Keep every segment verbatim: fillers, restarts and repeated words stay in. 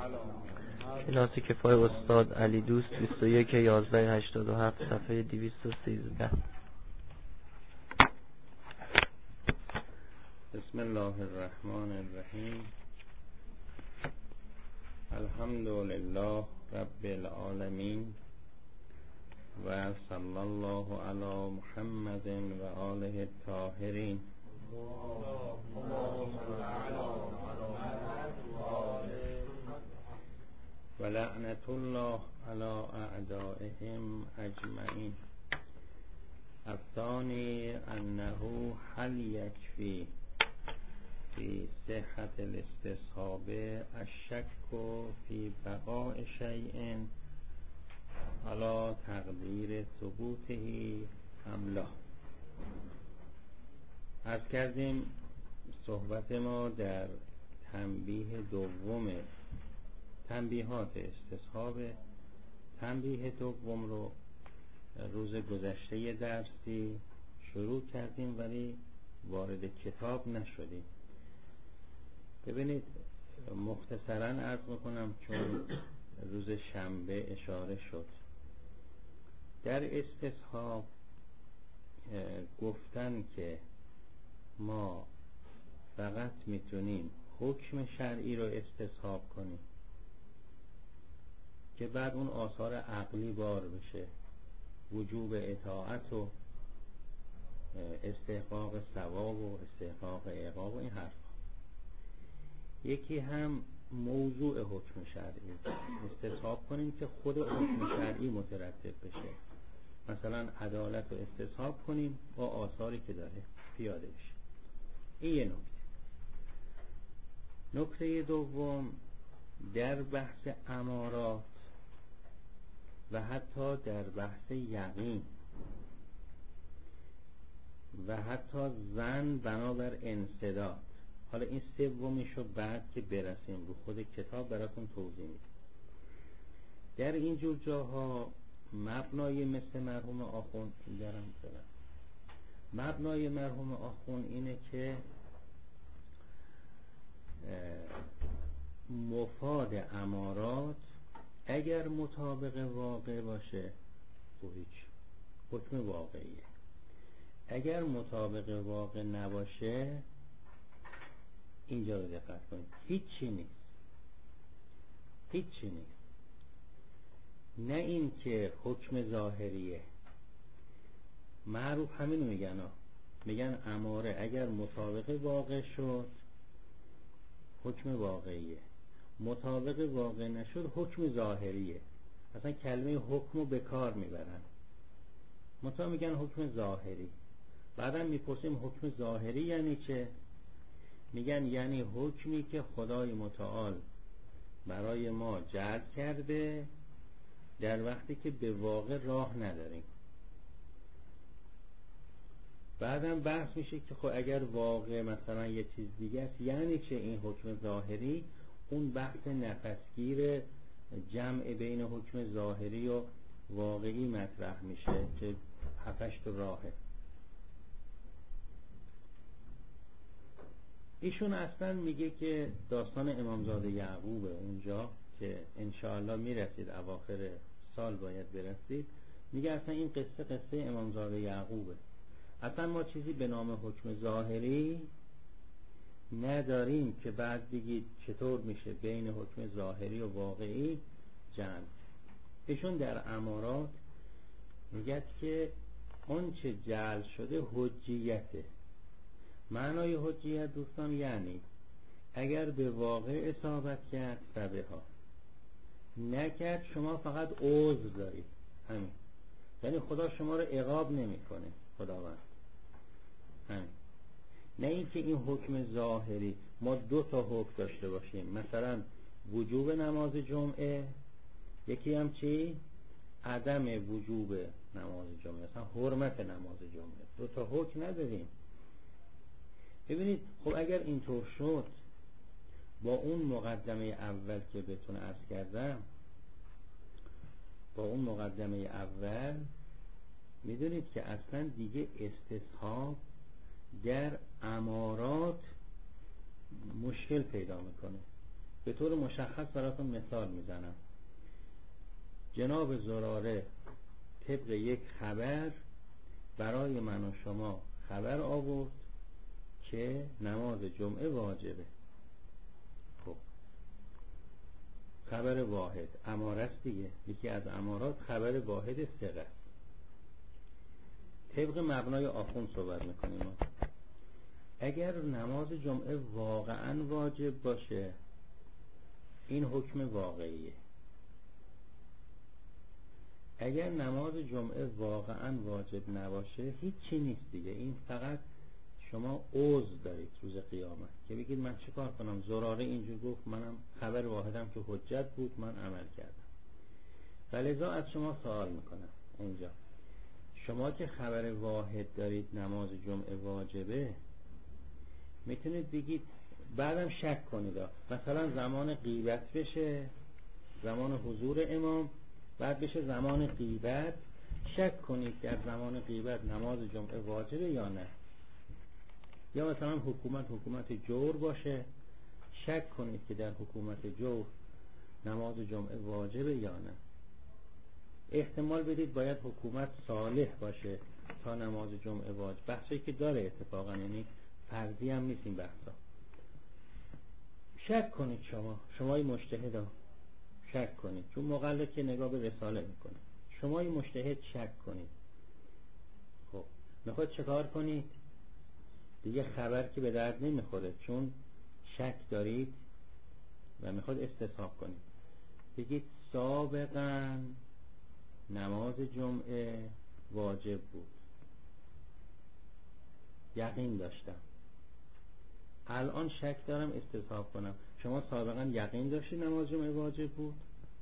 کلاس کفای استاد علی دوست بیست و یک یازده هشتاد و هفت صفحه دویست و سیزده. بسم الله الرحمن الرحیم. الحمد لله رب العالمین و صلی الله علی محمد و آله الطاهرین. و لعنت الله علی اعدائهم اجمعین. الثانی انه هل یکفی فی صحت الاستصحاب الشک فی بقاء شیء علی تقدیر ثبوته ام لا. عرض کردیم صحبت ما در تنبیه دوم تنبیهات استصحاب. تنبیه دوم رو روز گذشته درسی شروع کردیم ولی وارد کتاب نشدیم. ببینید مختصرا عرض میکنم چون روز شنبه اشاره شد. در استصحاب گفتن که ما فقط میتونیم حکم شرعی رو استصحاب کنیم که بعد اون آثار عقلی بار بشه، وجوب اطاعت و استحقاق ثواب و استحقاق عقاب و این حرف. یکی هم موضوع حکم شرعی استصحاب کنیم که خود حکم شرعی مترتب بشه، مثلا عدالت رو استصحاب کنیم با آثاری که داره پیاده بشه. این یه نکته. نکته دوم در بحث امارات و حتی در بحث یقین و حتی ظن بنابر انصداد. حالا این سومیشو بعد که برسیم رو خود کتاب براتون توضیح میدم. در اینجور جاها مبنای مثل مرحوم آخوند دیگرم دارم. مبنای مرحوم آخوند اینه که مفاد امارات اگر مطابق واقع باشه تو هیچ حکم واقعیه، اگر مطابق واقع نباشه اینجا رو دقت کنید هیچی نیست، هیچی نیست. نه این که حکم ظاهریه، معروف همینو میگن ها. میگن اماره اگر مطابق واقع شد حکم واقعیه، مطابق واقع نشد حکم ظاهریه. اصلا کلمه حکم رو به کار میبرن، مطابق میگن حکم ظاهری. بعدم میپرسیم حکم ظاهری یعنی چه؟ میگن یعنی حکمی که خدای متعال برای ما جعل کرده در وقتی که به واقع راه نداریم. بعدم بحث میشه که خب اگر واقع مثلا یه چیز دیگه است یعنی چه این حکم ظاهری؟ اون بحث نفسگیر جمع بین حکم ظاهری و واقعی مطرح میشه که هفتش تو راهه. ایشون اصلا میگه که داستان امامزاده یعقوب اونجا که انشاءالله میرسید اواخر سال باید برسید، میگه اصلا این قصه قصه امامزاده یعقوبه. اصلا ما چیزی به نام حکم ظاهری نداریم که بعد بگید چطور میشه بین حکم ظاهری و واقعی جمع. ایشون در امارات میگه که اون چه جعل شده حجیته. معنای حجیت دوستان یعنی اگر به واقع اصابت کرد فبه ها، نکرد شما فقط عذر دارید، همین. یعنی خدا شما رو عقاب نمیکنه، خداوند، همین. نه اینکه این حکم ظاهری ما دو تا حکم داشته باشیم، مثلا وجوب نماز جمعه، یکی هم چی؟ عدم وجوب نماز جمعه، مثلا حرمت نماز جمعه. دو تا حکم نداریم. ببینید خب اگر اینطور شد با اون مقدمه اول که بهتون عرض کردم، با اون مقدمه اول میدونید که اصلا دیگه استصحاب در امارات مشکل پیدا میکنه. به طور مشخص براتون مثال میزنم. جناب زراره طبق یک خبر برای من و شما خبر آورد که نماز جمعه واجبه. خب خبر واحد اماره است دیگه، یکی از امارات خبر واحد ثقه است. طبق مبنای آخوند صحبت میکنیم. اگر نماز جمعه واقعا واجب باشه این حکم واقعیه. اگر نماز جمعه واقعا واجب نباشه هیچی نیست دیگه، این فقط شما عذر دارید روز قیامت که بگید من چه کار کنم، زراره اینجور گفت، منم خبر واحدم که حجت بود من عمل کردم. ولذا از شما سوال میکنم اینجا، شما که خبر واحد دارید نماز جمعه واجبه، میتونید بگید بعدم شک کنید، مثلا زمان غیبت بشه، زمان حضور امام، بعد بشه زمان غیبت، شک کنید در زمان غیبت نماز جمعه واجبه یا نه. یا مثلا حکومت حکومت جور باشه، شک کنید که در حکومت جور نماز جمعه واجبه یا نه. احتمال بدید باید حکومت صالح باشه تا نماز جمعه واجب. بحثی که داره اتفاقا، یعنی فرضی هم نیست این بحثا. شک کنید، شما شمای مجتهدا شک کنید، چون مقلد که نگاه به رساله میکنه. شمای مجتهد شک کنید. خب میخواد چه کار کنید؟ دیگه خبر که به درد نمیخوره، چون شک دارید و میخواد استصحاب کنید. بگید سابقا نماز جمعه واجب بود، یقین داشتم، الان شک دارم استصحاب کنم. شما سابقا یقین داشتی نماز جمعه واجب بود؟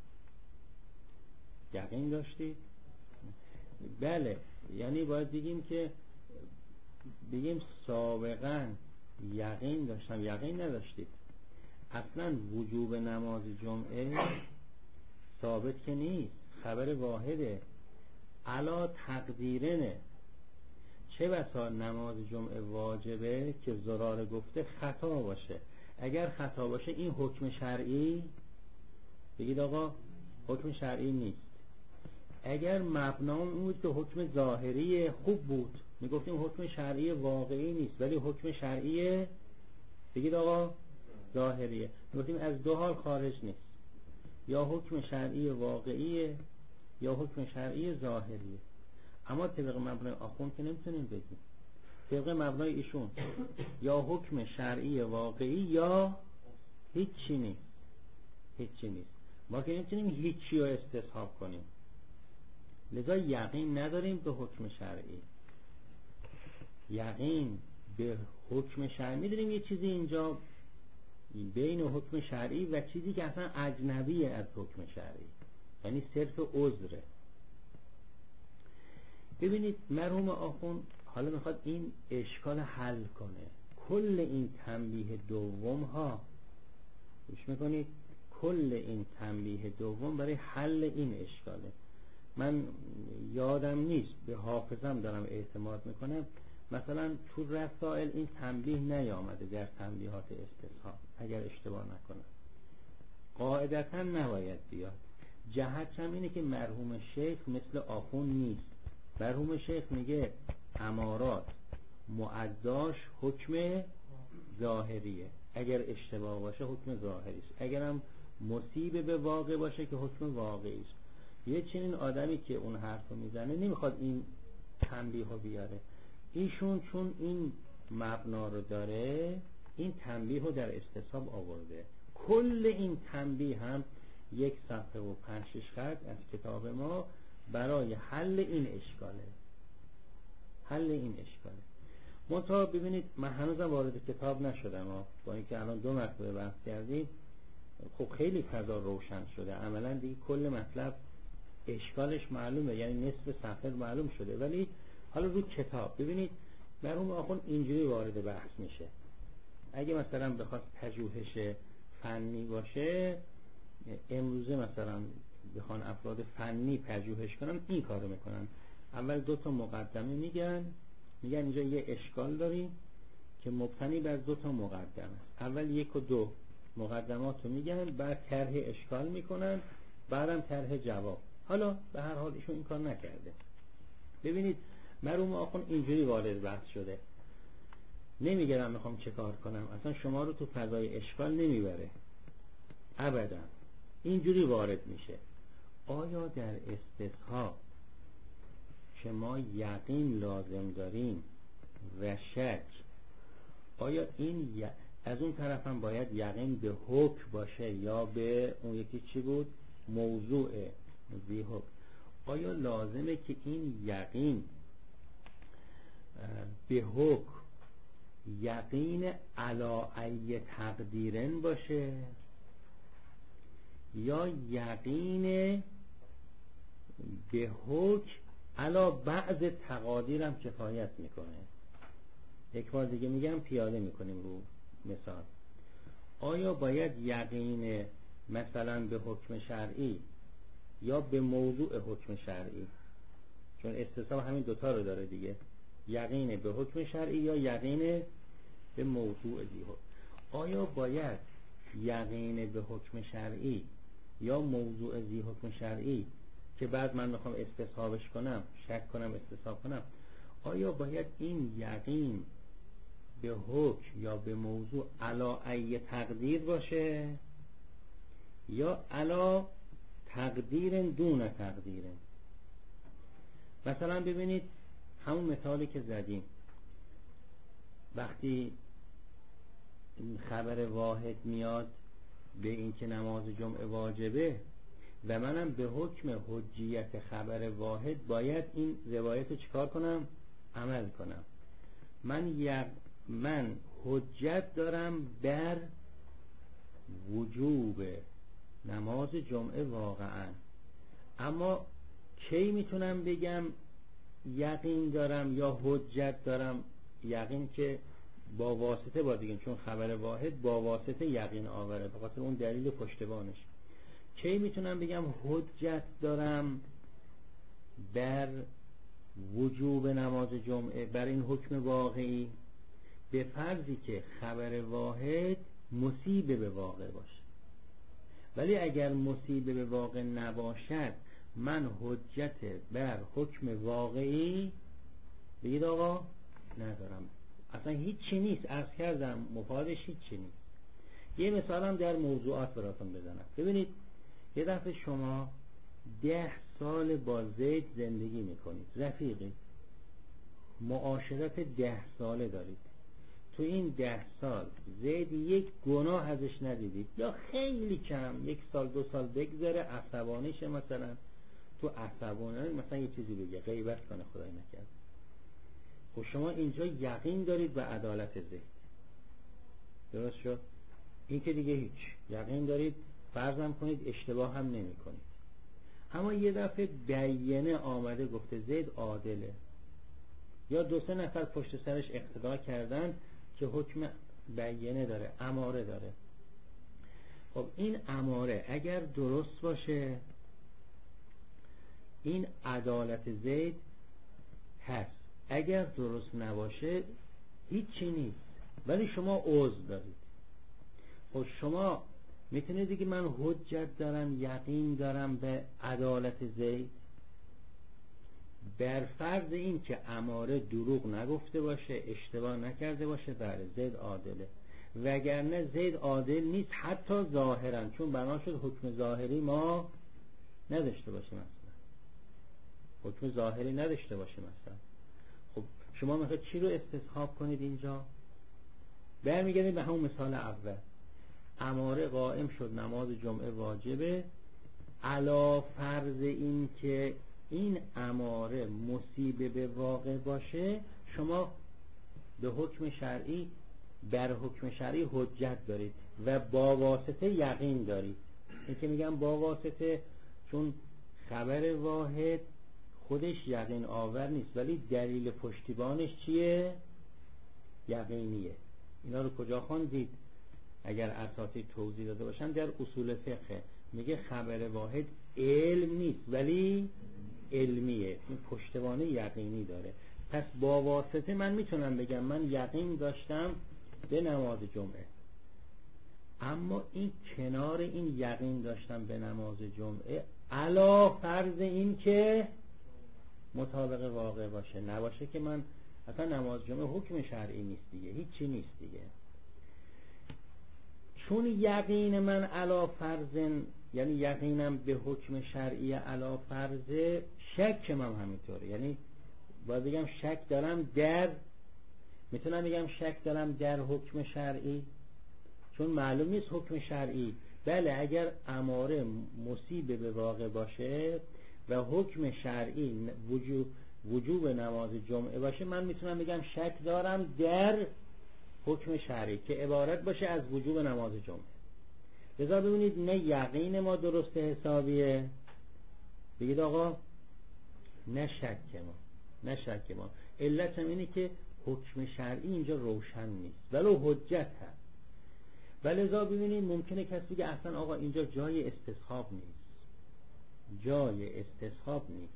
یقین داشتی؟ بله، یعنی باید بگیم که بگیم سابقا یقین داشتم، یقین نداشتید. اصلا وجوب نماز جمعه ثابت که نیست، خبر واحده، علا تقدیرنه. چه بسا نماز جمعه واجبه که زراره گفته خطا باشه. اگر خطا باشه این حکم شرعی، بگید آقا حکم شرعی نیست. اگر مبنام این بود که حکم ظاهری خوب بود، میگفتیم حکم شرعی واقعی نیست ولی حکم شرعی، بگید آقا ظاهریه، میگفتیم از دو حال خارج نیست، یا حکم شرعی واقعیه یا حکم شرعی ظاهریه. اما طبق مبنای آخوند که نمیتونیم بگیم. طبق مبنای ایشون یا حکم شرعی واقعی یا هیچی نیست، هیچی نیست. ما که نمیتونیم هیچی رو استصحاب کنیم، لذا یقین نداریم به حکم شرعی. یقین به حکم شرعی میدونیم یه چیزی اینجا بین حکم شرعی و چیزی که اصلا اجنبیه از حکم شرعی، یعنی صرف عذره. ببینید مرحوم آخوند حالا میخواد این اشکال حل کنه. کل این تنبیه دوم ها، گوش میکنید، کل این تنبیه دوم برای حل این اشکاله. من یادم نیست، به حافظم دارم اعتماد میکنم، مثلا تو رسائل این تنبیه نیامده در تنبیهات استصحاب، اگر اشتباه نکنم قاعدتا نباید بیاد. جهت هم اینه که مرحوم شیخ مثل آخوند نیست. مرحوم شیخ میگه امارات معداش حکم ظاهریه، اگر اشتباه باشه حکم ظاهری است، اگرم مصیبه به واقع باشه که حکم واقعی است. یه چنین آدمی که اون حرفو میزنه نمیخواد این تنبیهو بیاره. ایشون چون این مبنا رو داره این تنبیهو در استصحاب آورده. کل این تنبیه هم یک صفحه و پنج شش خط از کتاب ما برای حل این اشکاله، حل این اشکاله. منتها ببینید من هنوزم وارد کتاب نشدم، با اینکه الان دو مرتبه بحث کردیم، خب خیلی فضا روشن شده، عملا دیگه کل مطلب اشکالش معلومه، یعنی نصف صفحه معلوم شده. ولی حالا رو کتاب ببینید مرحوم آخوند اینجوری وارد بحث میشه. اگه مثلا بخواد پژوهش فنی باشه، امروزه مثلا بخوان افراد فنی پژوهش کنن این کارو میکنن. اول دو تا مقدمه میگن، میگن اینجا یه اشکال داریم که مبتنی بر دو تا مقدمه. اول یک و دو مقدمات رو میگن، بعد طرح اشکال میکنن، بعدم طرح جواب. حالا به هر حال ایشون این کار نکرده. ببینید مرحوم آخوند اینجوری وارد بحث شده، نمیگه من میخوام چه کار کنم، اصلا شما رو تو فضای اشکال نمیبره ابدا، اینجوری وارد میشه. آیا در استصحاب که ما یقین لازم داریم و شک، آیا این ی... از اون طرف هم باید یقین به حکم باشه یا به اون یکی چی بود؟ موضوع ذی حکم. آیا لازمه که این یقین به حکم یقین علی ای تقدیرن باشه یا یقین به حکم علی بعض تقادیر هم کفایت میکنه؟ یک بار دیگه میگم پیاده میکنیم رو مثال. آیا باید یقین مثلا به حکم شرعی یا به موضوع حکم شرعی، چون استصحاب همین دوتا رو داره دیگه، یقین به حکم شرعی یا یقین به موضوع ذی حکم، آیا باید یقین به حکم شرعی یا موضوع ذی حکم شرعی که بعد من میخوام استصحابش کنم، شک کنم استصحاب کنم، آیا باید این یقین به حکم یا به موضوع علا ای تقدیر باشه یا علا تقدیر دون تقدیر؟ مثلا ببینید همون مثالی که زدیم، وقتی خبر واحد میاد به این که نماز جمعه واجبه و منم به حکم حجیت خبر واحد باید این روایت رو چیکار کنم؟ عمل کنم. من یق... من حجت دارم بر وجوب نماز جمعه واقعا، اما کی میتونم بگم یقین دارم یا حجت دارم؟ یقین که با واسطه با دیگه، چون خبر واحد با واسطه یقین آوره، به خاطر اون دلیل پشتبانش. کی میتونم بگم حجت دارم بر وجوب نماز جمعه، بر این حکم واقعی؟ به فرضی که خبر واحد مصیبه به واقع باشه. ولی اگر مصیبه به واقع نباشد، من حجت بر حکم واقعی بگید آقا ندارم، اصلا هیچی نیست. عرض کردم مفادش هیچی نیست. یه مثال هم در موضوعات براتون بزنم. ببینید یه دفعه شما ده سال با زید زندگی میکنید، رفیقی، معاشرت ده ساله دارید. تو این ده سال زید یک گناه ازش ندیدید یا خیلی کم، یک سال دو سال بگذره عصبانیشه، مثلا تو عصبانه مثلا یه چیزی بگه، غیبت کنه، خدای نکرد. خب شما اینجا یقین دارید به عدالت زید، درست شد؟ این که دیگه هیچ، یقین دارید، فرضم کنید اشتباه هم نمی کنید. اما یه دفعه بیینه آمده گفته زید عادله، یا دو سه نفر پشت سرش اقتدا کردن که حکم بیینه داره، اماره داره. خب این اماره اگر درست باشه، این عدالت زید هست. اگر درست نباشه هیچی نیست، ولی شما عذر دارید. خب شما میتونید دیگه من حجت دارم، یقین دارم به عدالت زید بر فرض این که اماره دروغ نگفته باشه، اشتباه نکرده باشه، بله زید عادله. وگرنه زید عادل نیست حتی ظاهرا، چون بنا شد حکم ظاهری ما نداشته باشیم، مثلا حکم ظاهری نداشته باشیم مثلا. خب شما مثلا چی رو استصحاب کنید اینجا؟ برمیگردید به همون مثال اول. اماره قائم شد نماز جمعه واجبه، علا فرض این که این اماره مصیبه به واقع باشه، شما به حکم شرعی، بر حکم شرعی حجت دارید و با واسطه یقین دارید. این که میگم با واسطه، چون خبر واحد خودش یقین آور نیست، ولی دلیل پشتیبانش چیه؟ یقینیه. اینا رو کجا خواندید؟ اگر اساسی توضیح داده باشن در اصول فقه میگه خبر واحد علم نیست ولی علمیه، این پشتوانه یقینی داره. پس با واسطه من میتونم بگم من یقین داشتم به نماز جمعه، اما این کنار این یقین داشتن به نماز جمعه علا فرض این که مطابق واقع باشه، نباشه که من اصلا نماز جمعه حکم شرعی نیست دیگه، هیچی نیست دیگه. چون یقین من علا فرض، یعنی یقینم به حکم شرعی علا فرض، شک من همینطوره. یعنی باید بگم شک دارم در، میتونم بگم شک دارم در حکم شرعی، چون معلوم نیست حکم شرعی. بله اگر اماره مصیبه به واقع باشه و حکم شرعی وجوب وجوب نماز جمعه باشه، من میتونم بگم شک دارم در حکم شرعی که عبارت باشه از وجوب نماز جمعه. لذا ببینید نه یقین ما درست حسابیه، بگید آقا نه شک ما، نه شک ما. علت هم اینه که حکم شرعی اینجا روشن نیست ولو حجت هست. ولذا ببینید ممکنه کسی بگه اصلا آقا اینجا جای استصحاب نیست، جای استصحاب نیست.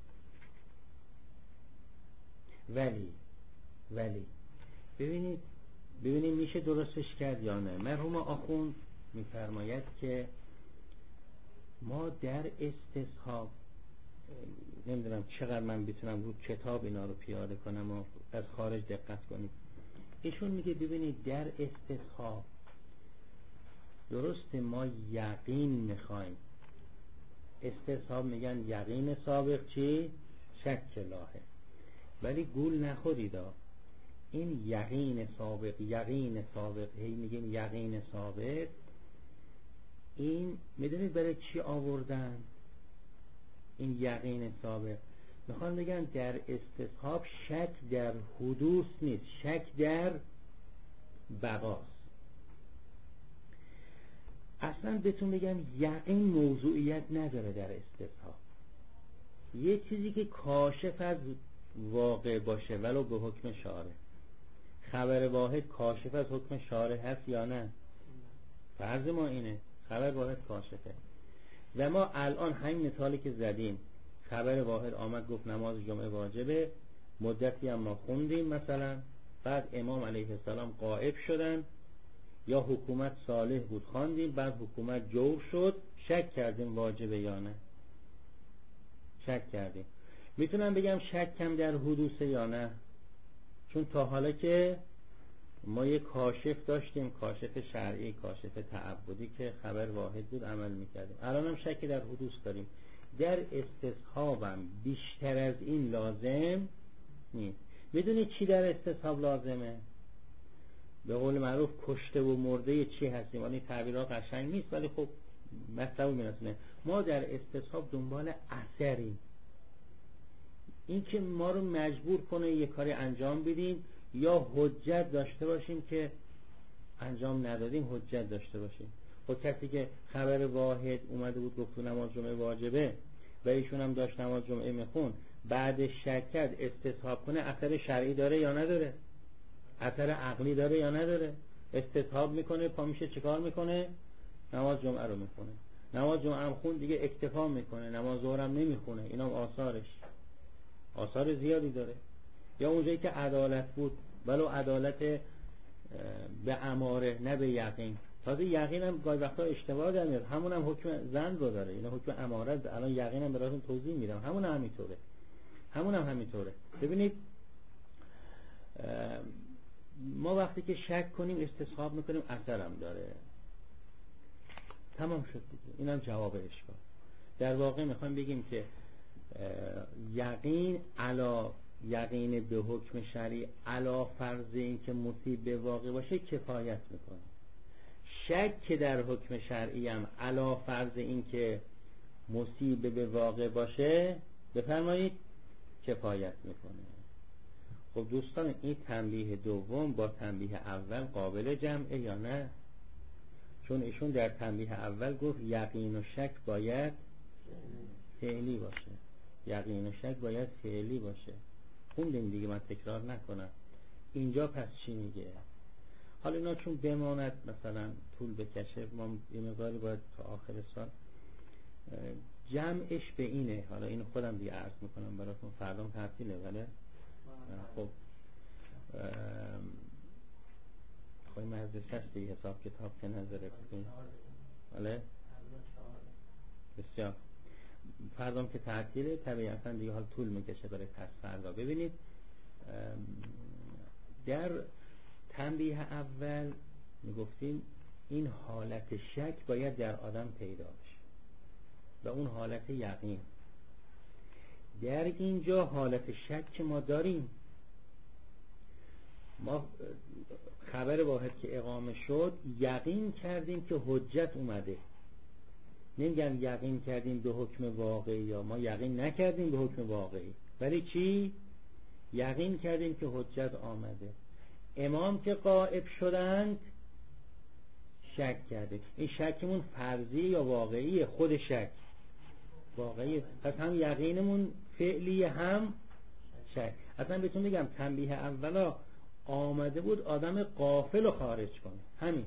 ولی ولی ببینید ببینید میشه درستش کرد یا نه. مرحوم آخوند میفرماید که ما در استصحاب، نمیدونم چقدر من بتونم رو کتاب اینا رو پیاده کنم و از خارج دقت کنید. ایشون میگه ببینید در استصحاب درست ما یقین میخوایم، استصحاب میگن یقین سابق چی؟ شک لاحق. ولی گول نخورید، این یقین سابق یقین سابق هی میگیم یقین سابق، این میدونید برای چی آوردن این یقین سابق؟ میخوان بگن در استصحاب شک در حدوث نیست، شک در بقاست. اصلا بهتون بگم یقین موضوعیت نداره در استصحاب. یه چیزی که کاشف از واقع باشه ولو به حکم شارع، خبر واحد کاشف از حکم شارع هست یا نه؟ فرض ما اینه خبر واحد کاشفه. و ما الان همین مثالی که زدیم، خبر واحد آمد گفت نماز جمعه واجبه، مدتی هم ما خوندیم مثلا، بعد امام علیه السلام غائب شدن یا حکومت صالح بود خواندیم، بعد حکومت جور شد، شک کردیم واجبه یا نه؟ شک کردیم. میتونم بگم شک کم در حدوث یا نه؟ چون تا حالا که ما یک کاشف داشتیم، کاشف شرعی، کاشف تعبدی که خبر واحد بود عمل میکردیم. الان هم شک در حدوث داریم. در استصحابم بیشتر از این لازم نیست. میدونید چی در استصحاب لازمه؟ به قول معروف کشته و مرده چی هستیم. ولی تعبیرها قشنگ نیست ولی خب مطلب میرسونه. ما در استصحاب دنبال اثریم، این که ما رو مجبور کنه یه کاری انجام بدیم یا حجت داشته باشیم که انجام ندادیم حجت داشته باشیم. خب کسی که خبر واحد اومده بود گفت نماز جمعه واجبه و ایشون هم داشت نماز جمعه میخون، بعد شک کرد استصحاب کنه، اثر شرعی داره یا نداره؟ اثر عقلی داره یا نداره؟ استصحاب میکنه، پا میشه چیکار میکنه؟ نماز جمعه رو میخونه. نماز جمعه هم خون دیگه اکتفا میکنه، نماز ظهر هم نمیخونه. اینا آثارش آثار زیادی داره. یا اونجایی که عدالت بود ولو عدالت به اماره نه به یقین، تازه یقین هم گاهی وقتا اشتباه در میاد، همون هم حکم زن رو داره، اینا حکم اماره. الان یقین هم براتون توضیح میدم، همون هم همینطوره، همون هم همینطوره. ببینید ما وقتی که شک کنیم استصحاب میکنیم اثر هم داره، تمام شد دیگه. اینم جواب اشکال. در واقع میخوایم بگیم که یقین علا یقین به حکم شرعی علا فرض این که مصیب به واقع باشه کفایت میکنه. شک که در حکم شرعی هم علا فرض این که مصیب به واقع باشه بفرمایید کفایت میکنه. خب دوستان این تنبیه دوم با تنبیه اول قابل جمعه یا نه؟ چون ایشون در تنبیه اول گفت یقین و شک باید فعلی باشه، یقین و شک باید فعلی باشه. خوندیم دیگه، من تکرار نکنم. اینجا پس چی میگه؟ حالا اینا چون بماند مثلا طول بکشه، ما یه مقداری باید تا آخر سال جمعش به اینه. حالا اینو خودم دیگه عرض میکنم براتون، فردا تعطیله ولی خب خواهی مجلس هست دیگه، حساب کتاب که نظره بکنید. بله بسیار. فردام که تعطیله طبیعتا دیگه حال طول میکشه برای پس فردا. ببینید در تنبیه اول میگفتیم این حالت شک باید در آدم پیدا بشه و اون حالت یقین. در اینجا حالت شک که ما داریم، ما خبر واحد که اقامه شد یقین کردیم که حجت اومده. نمیگم یقین کردیم به حکم واقعی، یا ما یقین نکردیم به حکم واقعی، ولی چی؟ یقین کردیم که حجت آمده. امام که غائب شدند شک کرده. این شکمون فرضی یا واقعیه؟ خود شک واقعیه. پس هم یقینمون فعلی هم شک. اصلا بهتون بگم تنبیه اولا آمده بود آدم غافل رو خارج کنه. همین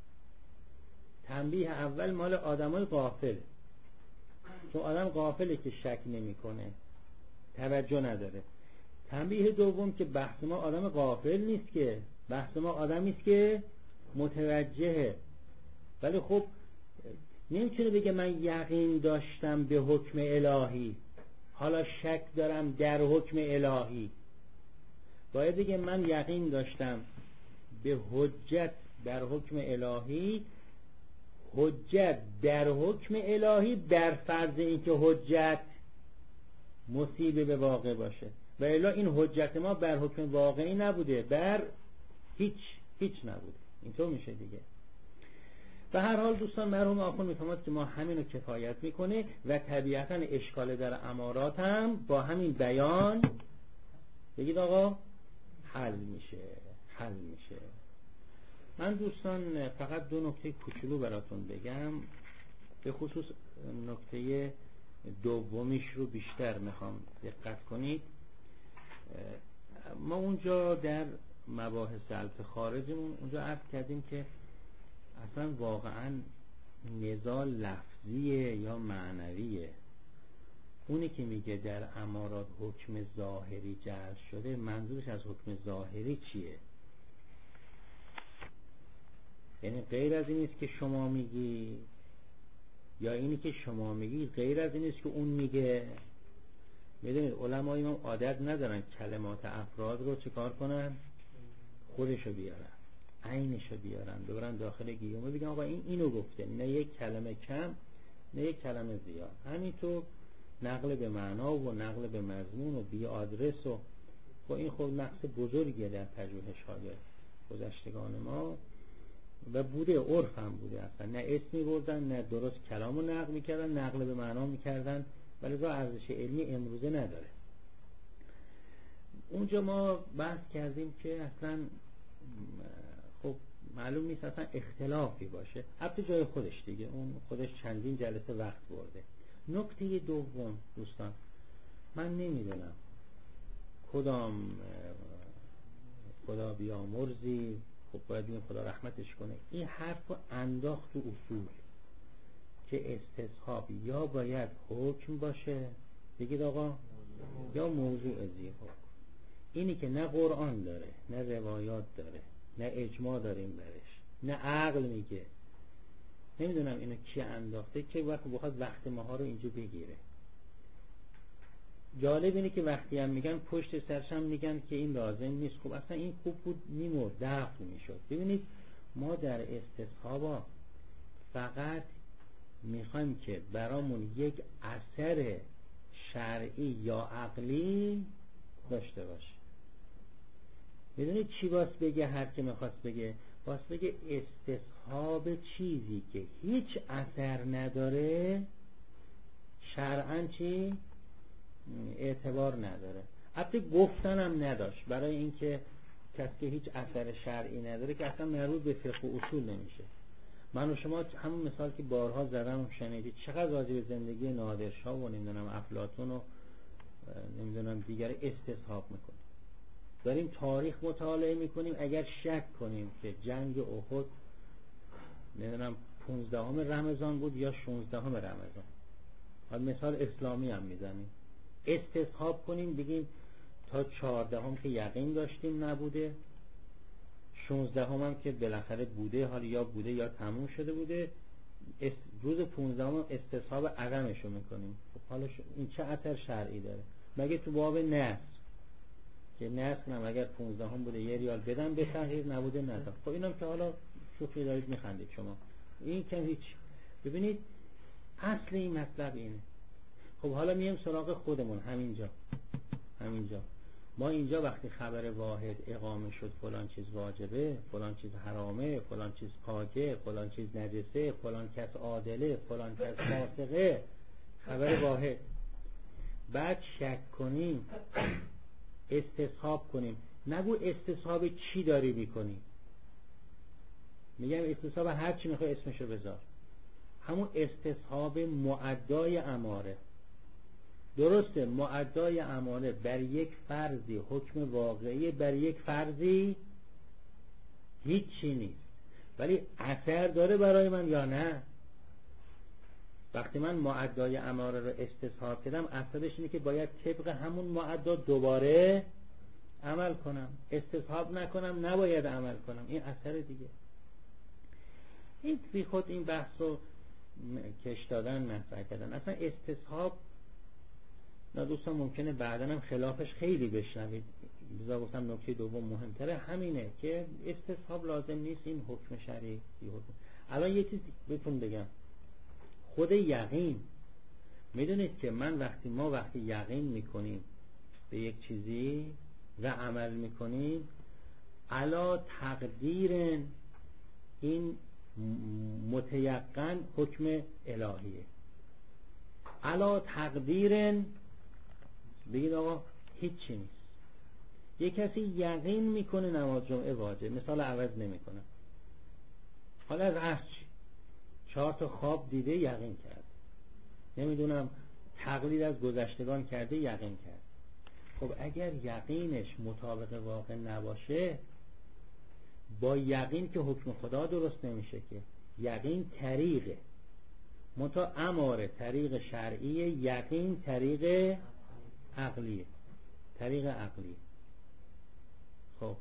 تنبیه اول مال آدمای غافل، چون آدم غافله که شک نمی کنه، توجه نداره. تنبیه دوم که بحث ما آدم غافل نیست، که بحث ما آدمی است که متوجهه. ولی خب نمیتونه بگه من یقین داشتم به حکم الهی حالا شک دارم در حکم الهی. باید بگه من یقین داشتم به حجت در حکم الهی، حجت در حکم الهی بر فرض اینکه حجت مصیبه به واقع باشه، و الا این حجت ما بر حکم واقعی نبوده، بر هیچ هیچ نبوده. اینطور میشه دیگه. به هر حال دوستان مرحوم آخوند میفهمد که ما همینو کفایت میکنه و طبیعتا اشکال در امارات هم با همین بیان بگید آقا حل میشه حل میشه. من دوستان فقط دو نکته کوچولو براتون بگم، به خصوص نکته دومیش رو بیشتر میخوام دقت کنید. ما اونجا در مباحث الف خارجمون اونجا عرض کردیم که اصلا واقعا نزاع لفظیه یا معنویه. اونی که میگه در امارات حکم ظاهری جعل شده، منظورش از حکم ظاهری چیه؟ یعنی غیر از این است که شما میگی، یا اینی که شما میگی غیر از این است که اون میگه؟ میدونید علمای ما عادت ندارن کلمات افراد رو چیکار کنن؟ خودشو بیارن، عینشو بیارن، ببرن داخل گیومه بگن آقا این اینو گفته، نه یک کلمه کم نه یک کلمه زیاد. همینطور نقل به معنا و نقل به مضمون و بی آدرس و با این خود نقص بزرگیه در پژوهش‌های گذشتگان ما و بوده، عرف هم بوده. اصلا نه اسمی بردن نه درست کلامو نقل میکردن، نقل به معنا میکردن، ولی را ارزش علمی امروزه نداره. اونجا ما بحث کردیم که اصلا خب معلوم نیست اصلا اختلافی باشه، البته جای خودش دیگه، اون خودش چندین جلسه وقت برده. نکته دوم دوستان، من نمیدونم کدام خدا بیامرزی، خب باید بگیم خدا رحمتش کنه، این حرف رو انداخت تو اصول که استصحاب یا باید حکم باشه، بگید آقا، یا موضوع زی حکم. اینی که نه قرآن داره نه روایات داره نه اجماع داریم برش نه عقل میگه. نمیدونم اینو کی انداخته که وقت بخواد وقت ماها رو اینجا بگیره. جالب اینه که وقتی هم میگن پشت سرش هم میگن که این لازم نیست. خب اصلا این خوب بود میمرد، دفع میشد. ببینید ما در استصحابا فقط میخوایم که برامون یک اثر شرعی یا عقلی داشته باشه. میدونید چی باس بگه؟ هر که میخواست بگه باس بگه استصحاب چیزی که هیچ اثر نداره شرعاً چی؟ اعتبار نداره. البته گفتن هم نداشت، برای اینکه کسی که هیچ اثر شرعی نداره که اصلا مربوط به فقه و اصول نمیشه. من و شما همون مثال که بارها زدم شنیدید، چقدر راجع به زندگی نادرشاه و نمیدونم افلاطون و نمیدونم دیگر استصحاب میکنیم. داریم تاریخ مطالعه میکنیم، اگر شک کنیم که جنگ احد نمیدونم پونزدهم رمضان بود یا شانزدهم رمضان، حالا مثال اسلامی هم میزنیم، استصحاب کنیم بگیم تا چهاردهم که یقین داشتیم نبوده، شانزده هم, هم که بالاخره بوده، حالا یا بوده یا تموم شده بوده، روز پونزده هم استصحاب عدمشو میکنیم. خب حالا این چه اثر شرعی داره؟ مگه تو باب نصر که نصر هم اگر پونزده هم بوده یه ریال بدن به تغییر، نبوده ندن. خب اینم که حالا شوخی دارید میخندید شما، این که هیچ. ببینید اصل این مطلب اینه. خب حالا میایم سراغ خودمون. همینجا همینجا ما اینجا وقتی خبر واحد اقامه شد فلان چیز واجبه، فلان چیز حرامه، فلان چیز پاکه، فلان چیز نجسه، فلان کس عادله، فلان کس فاسقه، خبر واحد. بعد شک کنیم، استصحاب کنیم. نگو استصحاب چی داری میکنی، میگم استصحاب هر چی میخوای اسمشو بذار، همون استصحاب معدای اماره. درسته معدای اماره بر یک فرضی حکم واقعی، بر یک فرضی هیچی نیست، ولی اثر داره برای من یا نه؟ وقتی من معدای اماره رو استصحاب کردم، اثرش اینه که باید طبق همون معدا دوباره عمل کنم. استصحاب نکنم نباید عمل کنم. این اثر دیگه. این بی خود این بحث رو کش دادن، مطرح کردن. اصلا استصحاب نه دوستان ممکنه بعداً هم خلافش خیلی بشنوید. بذار گفتم نکته دوم مهمتره همینه که استصحاب لازم نیست این حکم شرعی حکم. الان یه چیز بهتون بگم، خود یقین، میدونید که من وقتی ما وقتی یقین میکنیم به یک چیزی و عمل میکنیم، علا تقدیر این متیقن حکم الهیه. علا تقدیر بگید آقا هیچی نیست. یک کسی یقین میکنه نماز جمعه واجب، مثال عوض نمیکنه، حالا از عصر چهار تا خواب دیده یقین کرد، نمیدونم تقلید از گذشتگان کرده یقین کرد. خب اگر یقینش مطابق واقع نباشه، با یقین که حکم خدا درست نمیشه که. یقین طریقه متا اماره، طریق شرعیه، یقین طریق عقلیه، طریق عقلیه. خب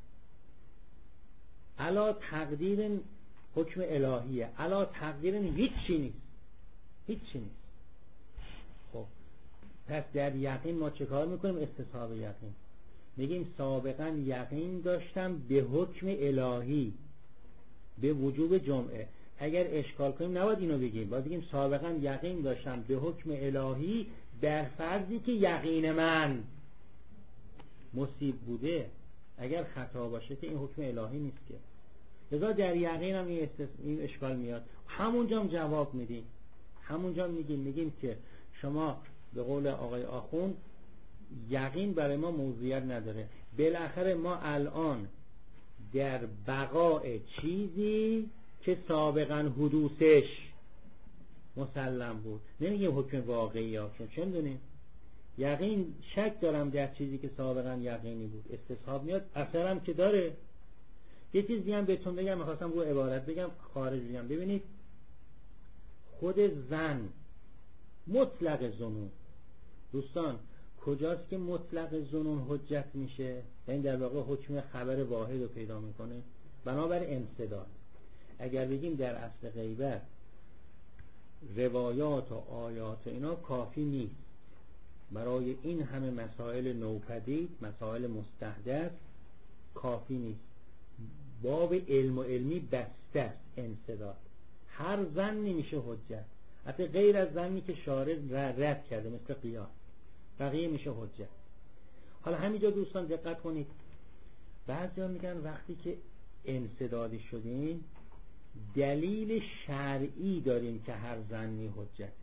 علا تقدیر حکم الهیه، علا تقدیر هیچی نیست، هیچی نیست. خب پس در یقین ما چه کار میکنیم؟ استصحاب یقین. میگیم سابقا یقین داشتم به حکم الهی، به وجوب جمعه. اگر اشکال کنیم نباید اینو بگیم، باید بگیم سابقا یقین داشتم به حکم الهی در فرضی که یقین من مصیب بوده. اگر خطا باشه که این حکم الهی نیست که. لذا در یقین هم این, استس... این اشکال میاد. همونجا هم جواب میدیم، همونجا میگیم میگیم که شما به قول آقای آخوند یقین برای ما موضوعیت نداره. بالاخره ما الان در بقای چیزی که سابقا حدوثش مسلم بود، نمیگیم حکم واقعی ها، چون چه میدونیم یقین شک دارم در چیزی که سابقا یقینی بود، استصحاب میاد، اثرم که داره. یه چیز دیگه هم بهتون بگم، میخواستم رو عبارت بگم خارج بگم. ببینید خود زن مطلق ظنون، دوستان کجاست که مطلق ظنون حجت میشه؟ یعنی در واقع حکم خبر واحد رو پیدا میکنه بنابر انسداد. اگر بگیم در اصل غیبت روایات و آیات و اینا کافی نیست برای این همه مسائل نوپدید، مسائل مستحدث کافی نیست. باب علم و علمی بسته است، انسداد. هر ظنی میشه حجت، حتی غیر از ظنی که شارع رد کرده مثل قیاس، بقیه میشه حجت. حالا همینجا دوستان دقت کنید، بعضیا میگن وقتی که انسدادی شدیم دلیل شرعی داریم که هر ظنی حجته.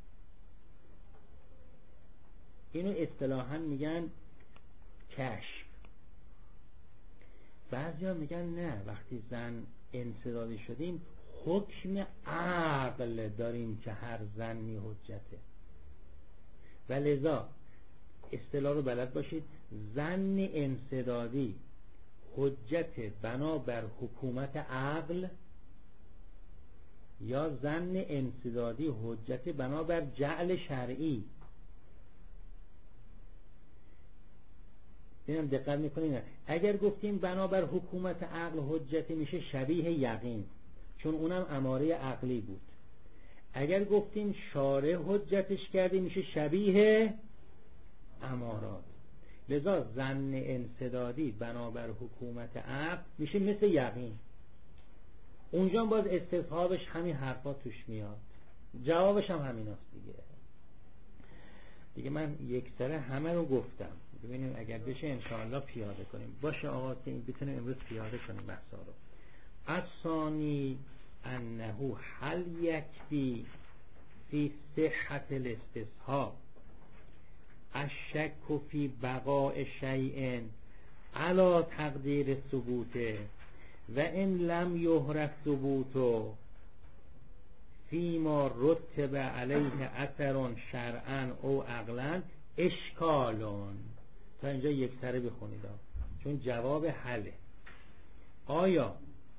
اینو اصطلاحاً میگن کشف. بعضیا میگن نه، وقتی زن انسدادی شدیم حکم عقل داریم که هر ظنی حجته. و لذا اصطلاح رو بلد باشید، ظن انسدادی حجت بنابر حکومت عقل یا ظن انسدادی حجت بنابر جعل شرعی. ببینم دقت میکنین. اگر گفتیم بنابر حکومت عقل حجتی میشه شبیه یقین، چون اونم اماره عقلی بود. اگر گفتیم شارع حجتش کرده میشه شبیه امارات. لذا ظن انسدادی بنابر حکومت عقل میشه مثل یقین. اونجا باز استصحابش همین حرفا توش میاد، جوابش هم همین هست دیگه. دیگه من یک سره همه رو گفتم، ببینیم اگر بشه انشاءالله پیاده کنیم. باشه آقا که این بتونیم امروز پیاده کنیم بحثا رو. الثانی انه هل یکفی فی صحت الاستصحاب الشک فی بقاء شیء علی تقدیر ثبوته و ان لم یهرف ثبوته فیما رتب علیه اثر شرعا او عقلا اشکالون. تا اینجا یک سره بخونید چون جواب حله. آیا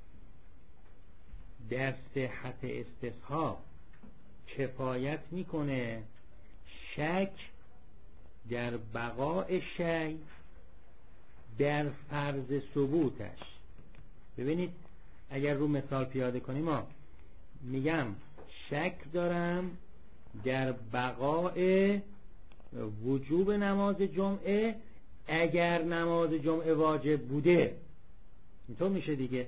در صحت استصحاب کفایت میکنه شک در بقاء شی در فرض ثبوتش؟ ببینید اگر رو مثال پیاده کنیم، ما میگم شک دارم در بقاء وجوب نماز جمعه اگر نماز جمعه واجب بوده، اینطور میشه دیگه.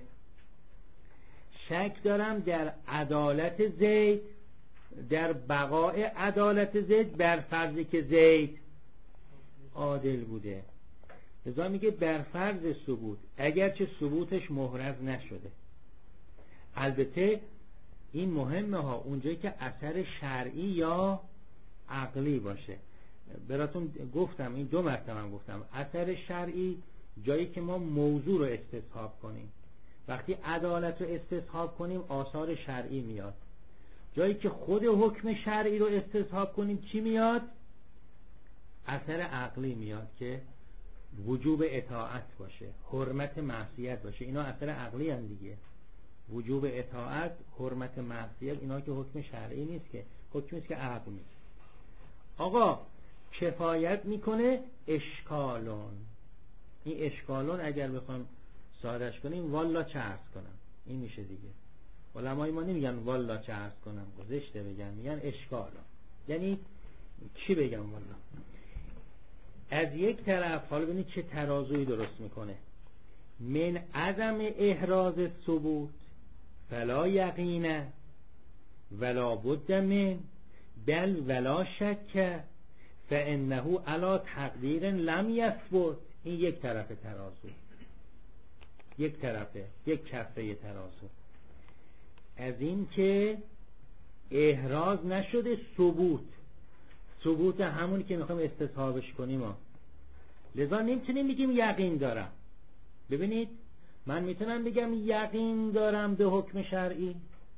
شک دارم در عدالت زید، در بقاء عدالت زید بر فرضی که زید عادل بوده. لذا میگه بر فرض ثبوت اگرچه ثبوتش محرز نشده. البته این مهمه ها اونجایی که اثر شرعی یا عقلی باشه. براتون گفتم، این دو مرتبه هم گفتم، اثر شرعی جایی که ما موضوع رو استصحاب کنیم. وقتی عدالت رو استصحاب کنیم آثار شرعی میاد. جایی که خود حکم شرعی رو استصحاب کنیم چی میاد؟ اثر عقلی میاد که وجوب اطاعت باشه، حرمت معصیت باشه. اینا اثر عقلی هم دیگه. وجوب اطاعت، حرمت معصیت، اینا که حکم شرعی نیست، که حکمی است که عقل نیست. آقا کفایت میکنه اشکالون. این اشکالون اگر بخوام سادهش کنیم والا چه عرض کنم، این میشه دیگه. علمای ما نمیگن والا چه عرض کنم، گذشته بگن، میگن اشکالون. یعنی چی بگم والا؟ از یک طرف حالا ببینید چه ترازویی درست میکنه. من عدم احراز ثبوت فلا یقینه ولا بد من بل ولا شک فانه علی تقدیر لم یثبت. این یک طرف ترازو، یک طرفه، یک کفه ترازو. از این که احراز نشده ثبوت، ثبوت همونی که میخوایم استصحابش کنیم ها. لذا نمیتونیم بگیم یقین دارم. ببینید من میتونم بگم یقین دارم به حکم شرعی،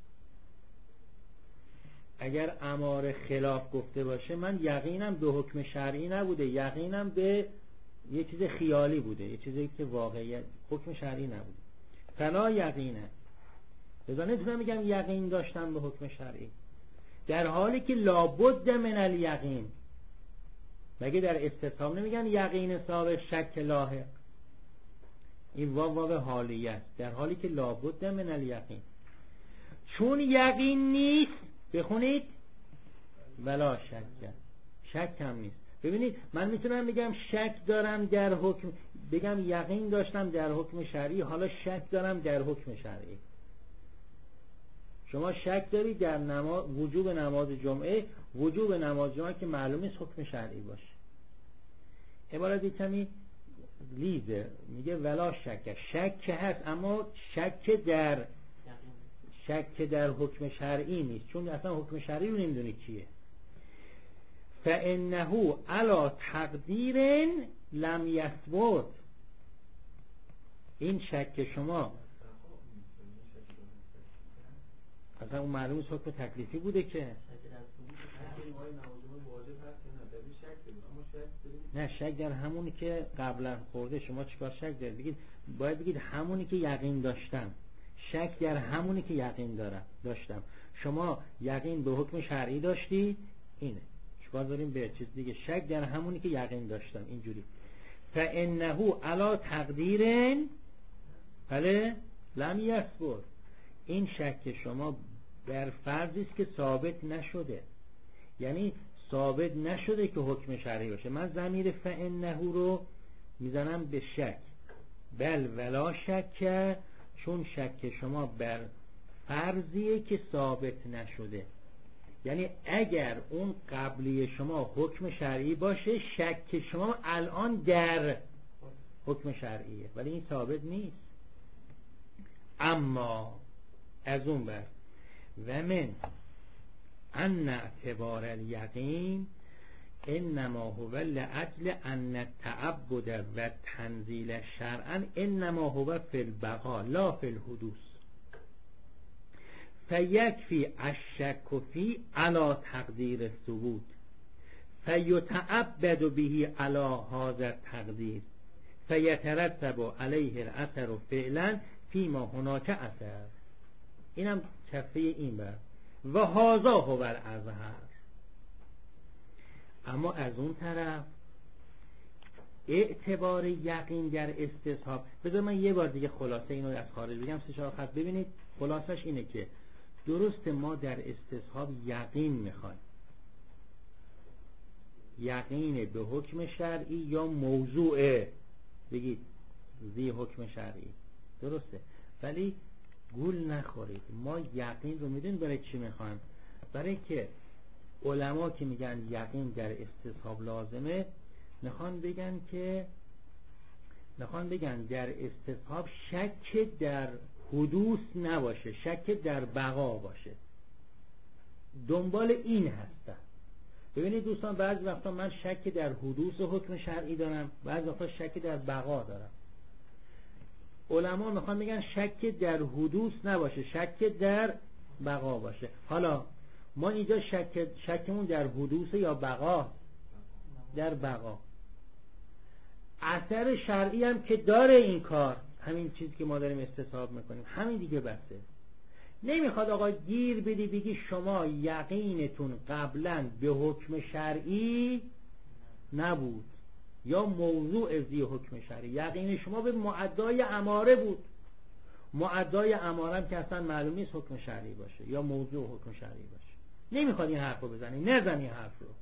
اگر اماره خلاف گفته باشه من یقینم به حکم شرعی نبوده، یقینم به یه چیز خیالی بوده، یه چیزی که واقعی حکم شرعی نبوده. فلا یقینه. لذا نمیتونم بگم یقین داشتم به حکم شرعی، در حالی که لابد من الیقین. مگه در استصحاب نمیگن یقین سابق شک لاحق؟ این واو واو حالیه است، در حالی که لابد من الیقین. چون یقین نیست بخونید ولا شک، شک هم نیست. ببینید من میتونم بگم شک دارم در حکم، بگم یقین داشتم در حکم شرعی، حالا شک دارم در حکم شرعی. شما شک دارید در نماز، وجوب نماز جمعه، وجوب نماز جمعه که معلوم نیست حکم شرعی باشه. عبارت کمی لیزه، میگه ولا شک، شک هست اما شک در شک در حکم شرعی نیست، چون اصلا حکم شرعی رو نمیدونی چیه. فانه علی تقدیر لم یثبت. این شک شما اصلا اون معلوم است حکم تکلیفی بوده که نه، شک در همونی که قبلا خورده. شما چیکار شک دارید؟ بگید باید بگید همونی که یقین داشتم. شک در همونی که یقین دارم داشتم. شما یقین به حکم شرعی داشتی، اینه. چیکار داریم به چیز دیگه؟ شک در همونی که یقین داشتم، اینجوری. فانه علی تقدیر بله لم یثبت، این شک شما بر فرضی است که ثابت نشده، یعنی ثابت نشده که حکم شرعی باشه. من ضمیر فانه رو میزنم به شک، بل ولا شک، چون شک شما بر فرضیه که ثابت نشده، یعنی اگر اون قبلی شما حکم شرعی باشه شک شما الان در حکم شرعیه، ولی این ثابت نیست. اما از اون بر و من ان اعتبار الیقین انما هو لاجل ان التعبد و تنزیل شرعا انما هو فی البقاء لا فی الحدوث، فیکفی الشک فی علی تقدیر الثبوت فیتعبد به علی هذا التقدیر فیترتب علیه الاثر فعلا فیما هناک اثر. اینم کفه این بر و هذا هو الاظهر. اما از اون طرف اعتبار یقین در استصحاب، بذار من یه بار دیگه خلاصه اینو از خارج بگم سه چهار خط ببینید. خلاصش اینه که درسته ما در استصحاب یقین میخوایم، یقین به حکم شرعی یا موضوع بگید زی حکم شرعی، درسته، ولی گول نخورید. ما یقین رو میدونید برای چی میخوایم؟ برای که علما که میگن یقین در استصحاب لازمه، میخوان بگن که میخوان بگن در استصحاب شک در حدوث نباشه، شک در بقا باشه. دنبال این هستن. ببینید دوستان، بعضی وقتا من شک در حدوث حکم شرعی دارم، بعضی وقتا شک در بقا دارم. علما میخوان بگن شک در حدوث نباشه، شک در بقا باشه. حالا ما اینجا شک شکمون در حدوث یا بقا؟ در بقا. اثر شرعی هم که داره این کار، همین چیزی که ما داریم استصحاب میکنیم، همین دیگه بسه. نمیخواد آقا گیر بدی بگی شما یقینتون قبلا به حکم شرعی نبود یا موضوع زی حکم شرعی، یقین شما به معدای اماره بود. معدای اماره هم که اصلا معلوم نیست حکم شرعی باشه یا موضوع حکم شرعی باشه. نمیخواد این حرف رو بزنی، نزن این حرف رو.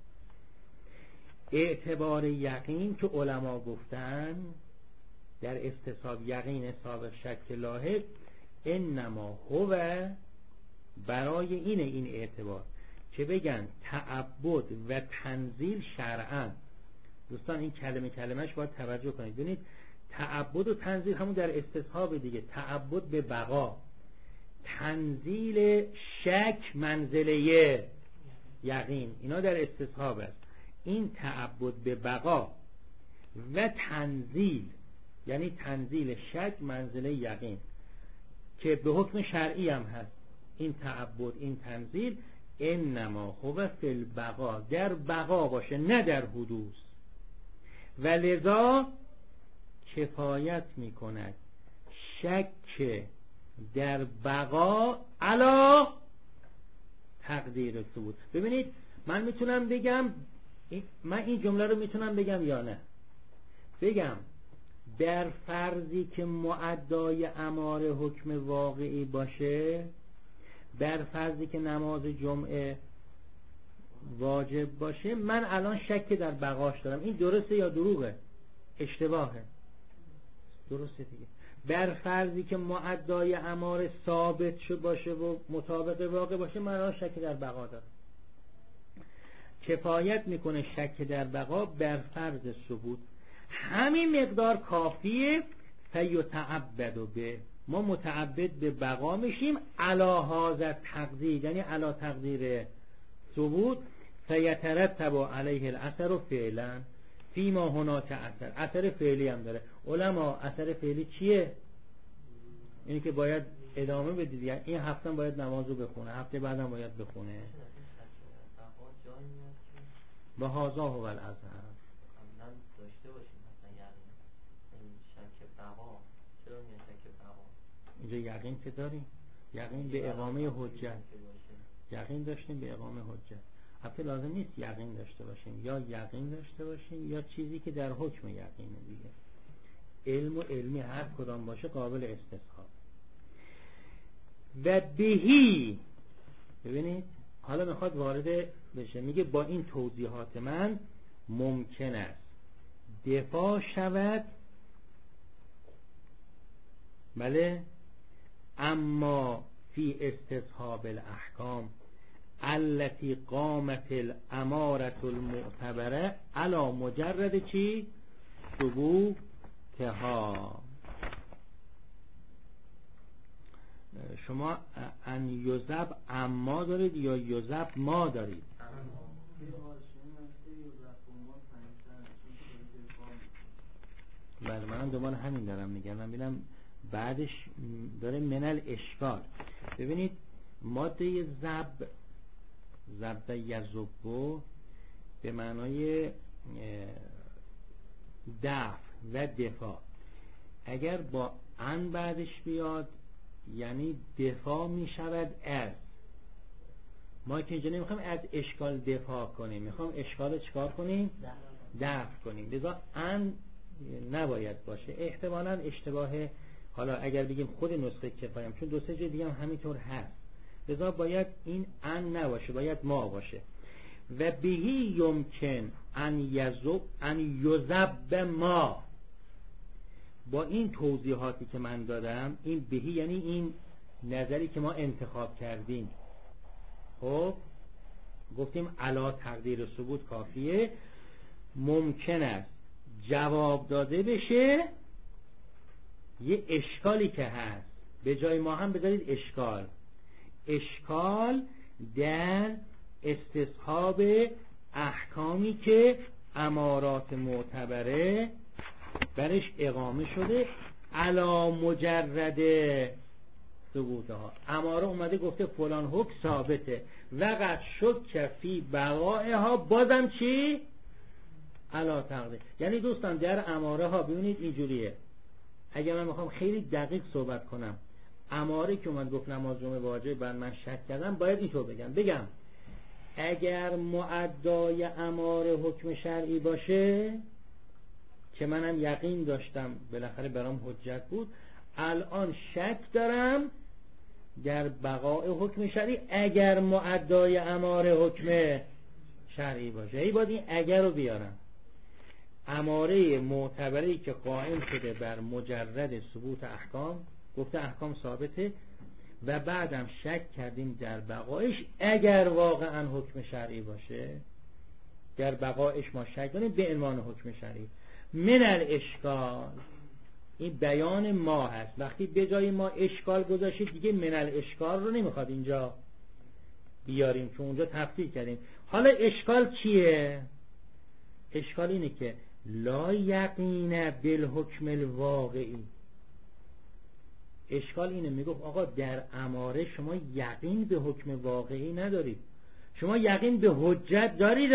اعتبار یقین که علما گفتن در استصحاب یقین سابق شک لاحق، انما هو برای اینه این اعتبار که بگن تعبد و تنزیل شرعا. دوستان این کلمه کلمهش باید توجه کنید. ببینید تعبد و تنزیل همون در استصحاب دیگه، تعبد به بقا، تنزیل شک منزله یقین، اینا در استصحاب است. این تعبد به بقا و تنزیل یعنی تنزیل شک منزله یقین که به حکم شرعی هم هست، این تعبد این تنزیل انما هو فی البقا، در بقا باشه نه در حدوث، و لذا کفایت میکند شک در بقا علا تقدیر ثبوت. ببینید من میتونم بگم، من این جمله رو میتونم بگم یا نه؟ بگم در فرضی که معدای اماره حکم واقعی باشه، در فرضی که نماز جمعه واجب باشه، من الان شک در بقاش دارم. این درسته یا دروغه؟ اشتباهه. درسته دیگه. بر فرضی که معدای اماره ثابت شد باشه و مطابق واقع باشه، من الان شک در بقا دارم. کفایت میکنه شک در بقا بر فرض ثبوت، همین مقدار کافیه. فیتعبد به، ما متعبد به بقا میشیم علی هذا تقدیر، یعنی علی تقدیر ثبوت. فیترتب علیه الاثر فعلا فیما هناک اثر. اثر فعلی هم داره. علما اثر فعلی چیه؟ اینی که باید ادامه بدید، یعنی این هفته باید نمازو بخونه، هفته بعدم باید بخونه. با هازا هو الازهر داشته باشیم مثلا یقین این شک بقا. چرا میگن شک بقا؟ اینجا یقین که داریم، یقین به اقامه حجت، یقین داشتیم به اقامه حجت. البته لازم نیست یقین داشته باشیم، یا یقین داشته باشیم یا چیزی که در حکم یقینه دیگه. علم و علمی هر کدام باشه قابل استصحاب. و بهی، ببینید حالا میخواد وارد بشه، میگه با این توضیحات من ممکن است دفاع شود، بله، اما فی استصحاب الاحکام التي قامت الامارة المعتبره علی مجرد چی؟ ثبوتها. شما ان یذب اما دارید یا یذب ما دارید؟ بله منم دوباره همین دارم میگم، من میگم بعدش داره منل اشکال. ببینید ماده زب، زب یزبو به معنای دفع و دفاع، اگر با ان بعدش بیاد یعنی دفاع می شود از. ما که اینجا نمیخوایم از اشکال دفاع کنیم، میخوایم اشکال چکار کنیم؟ دفع کنیم. لذا ان نباید باشه، احتمالاً اشتباه. حالا اگر بگیم خود نسخه کفایم، چون دو سه جای دیگه هم همینطور هست، لذا باید این ان نباشه، باید ما باشه. و بهی یمکن ان یذب ان یذب ما. با این توضیحاتی که من دادم، این بهی یعنی این نظری که ما انتخاب کردیم، خب گفتیم علا تقدیر ثبوت کافیه، ممکن است جواب داده بشه یه اشکالی که هست. به جای ما هم بذارید اشکال، اشکال در استصحاب احکامی که امارات معتبره برش اقامه شده علا مجرد ثبوتها. اماره اومده گفته فلان حکم ثابته، وقت شک فی بقائها، بازم چی؟ علا تقدیر. یعنی دوستان در اماره ها ببینید اینجوریه، اگر من میخوام خیلی دقیق صحبت کنم، اماره که اومد گفت نماز جمعه واجب، بعد من شک کردم، باید اینطور بگم بگم اگر مؤدای اماره حکم شرعی باشه که منم یقین داشتم بالاخره برام حجت بود، الان شک دارم در بقای حکم شرعی اگر مؤدای اماره حکم شرعی باشه. ای باید این اگر رو بیارم. اماره معتبری که قائم شده بر مجرد ثبوت احکام، گفته احکام ثابته و بعدم شک کردیم در بقایش اگر واقعا حکم شرعی باشه، در بقایش ما شک داریم به عنوان حکم شرعی. من الاشکال، این بیان ما هست. وقتی به جای ما اشکال گذاشتید دیگه من الاشکال رو نمیخواد اینجا بیاریم چون اونجا تفصیل کردیم. حالا اشکال چیه؟ اشکال اینه که لا یقین بالحکم الواقعی. اشکال اینه، میگفت آقا در اماره شما یقین به حکم واقعی ندارید، شما یقین به حجت دارید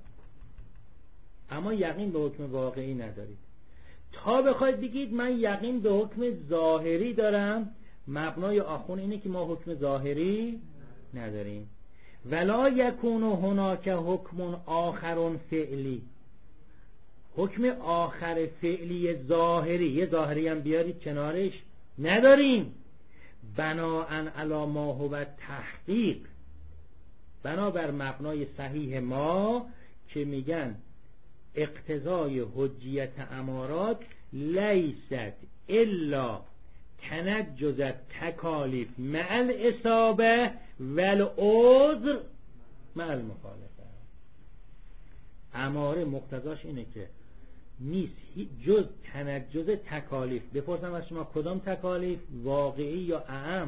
اما یقین به حکم واقعی ندارید. تا بخواید بگید من یقین به حکم ظاهری دارم، مبنای آخون اینه که ما حکم ظاهری نداریم. ولا یکون هناک حکم آخر فعلی، حکم آخر فعلی ظاهری، یه ظاهری هم بیارید کنارش، نداریم. بناءً علی ما هو تحقیق، بنابر مبنای صحیح ما که میگن اقتضای حجیت امارات لیست الا تنجز تکالیف مع الاصابه والعذر مع المخالفه. اماره مقتضاش اینه که نیست جز تنجز تکالیف. بپرسم از شما کدام تکالیف، واقعی یا اعم؟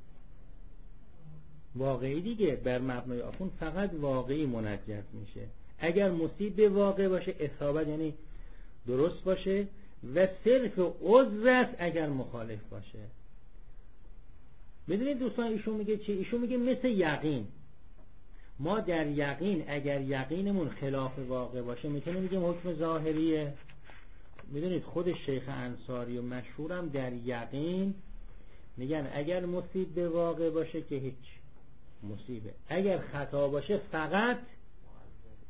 واقعی دیگه، بر مبنای آخون فقط واقعی منجز میشه. اگر مصیب به واقع باشه اصابت یعنی درست باشه، و صرف عذر است اگر مخالف باشه. بدونید دوستان ایشون میگه چی؟ ایشون میگه مثل یقین، ما در یقین اگر یقینمون خلاف واقع باشه میتونیم بگیم حکم ظاهریه. میدونید خود شیخ انصاری و مشهورم در یقین میگن اگر مصیب به واقع باشه که هیچ مصیبه، اگر خطا باشه فقط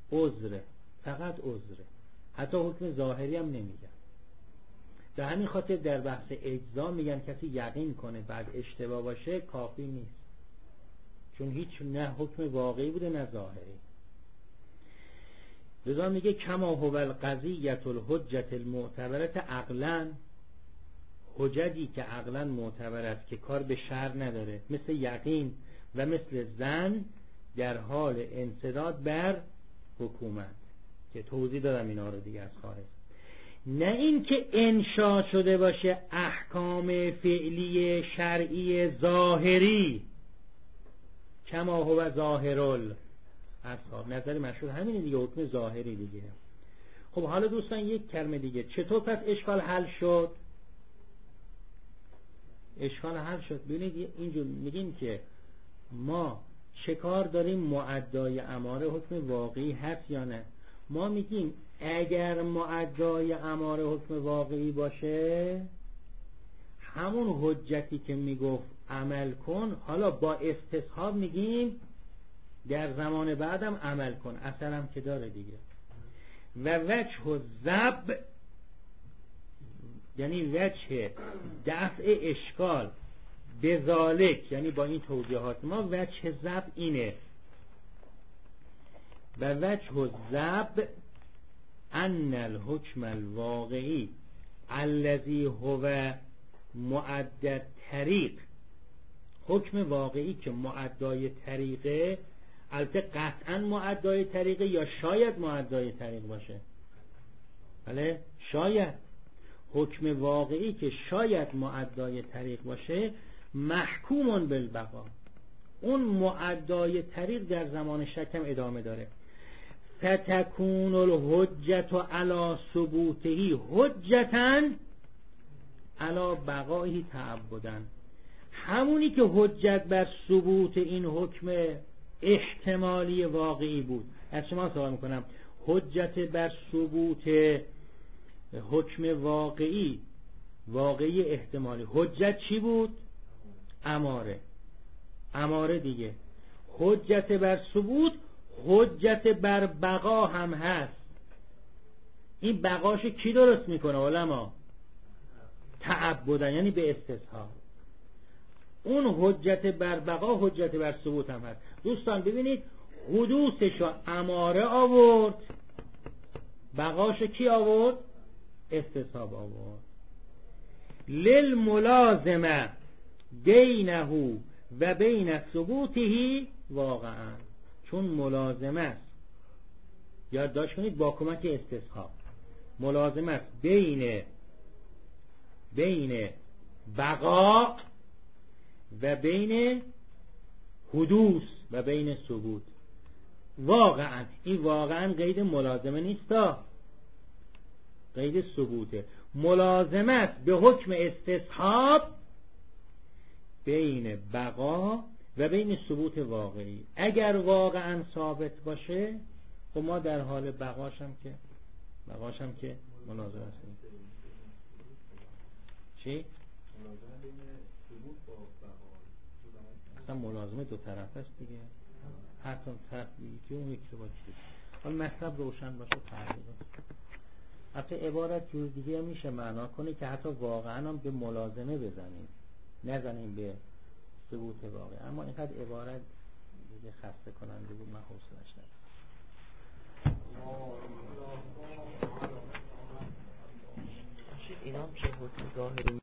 عذره، فقط عذره، حتی حکم ظاهری هم نمیگن. به همین خاطر در بحث اجزا میگن کسی یقین کنه بعد اشتباه باشه کافی نیست، چون هیچ نه حکم واقعی بوده نه ظاهری. لذا میگه کما هو القضیة الحجة المعتبرة عقلا، حجتی که عقلا معتبر است که کار به شرع نداره، مثل یقین و مثل ظن در حال انصداد بر حکومت که توضیح دادم اینا رو دیگه از خارج. نه این که انشا شده باشه احکام فعلی شرعی ظاهری، کما هو ظاهرال اصحاب، نظر مشهور همینه دیگه، حکم ظاهری دیگه. خب حالا دوستان یک کلمه دیگه، چطور پس اشکال حل شد؟ اشکال حل شد. ببینید اینجور میگیم که ما چه کار داریم، معدای اماره حکم واقعی هست یا نه؟ ما میگیم اگر معدای اماره حکم واقعی باشه، همون حجتی که میگفت عمل کن، حالا با استصحاب میگیم در زمان بعدم عمل کن، اثرم که داره دیگه. و وجه و ضب، یعنی وجه دفع اشکال بذالک، یعنی با این توضیحات ما وجه ضب اینه. و وجه و ضب ان الحکم الواقعی الذی هو معدد طریق، حکم واقعی که معدای طریقه، البته قطعا معدای طریقه یا شاید معدای طریق باشه، بله شاید، حکم واقعی که شاید معدای طریق باشه محکومون بالبقا، اون معدای طریق در زمان شکم ادامه داره. فتکون الحجت علی ثبوته حجتا علی بقایه تعبدا، همونی که حجت بر ثبوت این حکم احتمالی واقعی بود. از شما سوال میکنم حجت بر ثبوت حکم واقعی، واقعی احتمالی، حجت چی بود؟ اماره، اماره دیگه. حجت بر ثبوت حجت بر بقا هم هست. این بقاشو کی درست میکنه علما؟ تعبدن، یعنی به استصحاب. اون حجت بر بقا حجت بر ثبوت هم هست. دوستان ببینید حدوثشو اماره آورد، بقاشو کی آورد؟ استصحاب آورد. للملازمه بینه و بین ثبوته واقعا، چون ملازمه است، یادداشت کنید با کمک استصحاب، ملازمه است بین بین بقا و بین حدوث و بین ثبوت. واقعا این واقعا قید ملازمه نیستا، قید ثبوته. ملازمه است به حکم استصحاب بین بقا و بین ثبوت واقعی. اگر واقعا ثابت باشه خب ما در حال بقاشم که بقاشم که ملازمه هستیم. چی؟ ملازمه بین ثبوت با بقا، اصلا ملازمه دو طرف است دیگه، حتی طرف یکی اون یکی با چی. حالا مطلب روشن باشه تحقیق حتی عبارت جور دیگه میشه معنا کنه که حتی واقعا هم به ملازمه بزنیم، نزنیم به ثبوت واقعی. اما اینقدر عبارت دیگه خسته کننده بود، من حوصله‌اش ندارم. اینا هم که حکم ظاهری